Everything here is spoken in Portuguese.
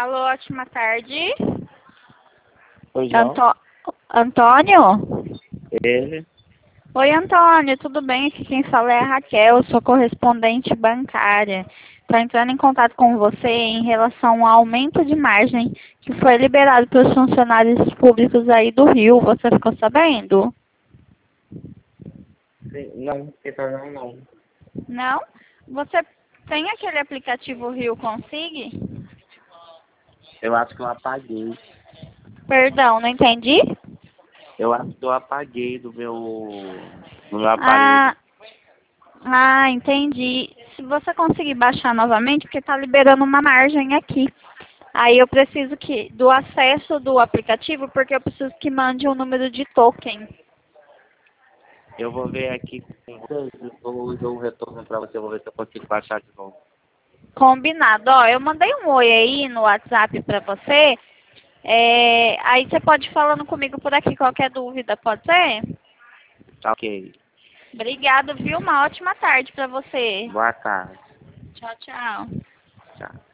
Alô, ótima tarde. Oi, João. Antônio? Ele. Oi, Antônio, tudo bem? Aqui quem fala é a Raquel, sou correspondente bancária. Estou entrando em contato com você em relação ao aumento de margem que foi liberado para os funcionários públicos aí do Rio. Você ficou sabendo? Sim, não, não. Não? Você tem aquele aplicativo Rio Consig? Eu acho que eu apaguei. Perdão, não entendi? Eu acho que eu apaguei do meu aparelho. Ah, entendi. Se você conseguir baixar novamente, porque está liberando uma margem aqui. Aí eu preciso do acesso do aplicativo, porque eu preciso que mande um número de token. Eu vou ver aqui com vocês, eu dou um retorno pra você, eu vou ver se eu consigo baixar de novo. Combinado. Ó, eu mandei um oi aí no WhatsApp para você. Aí você pode ir falando comigo por aqui, qualquer dúvida, pode ser? Tá ok. Obrigado, viu? Uma ótima tarde para você. Boa tarde. Tchau, tchau. Tchau.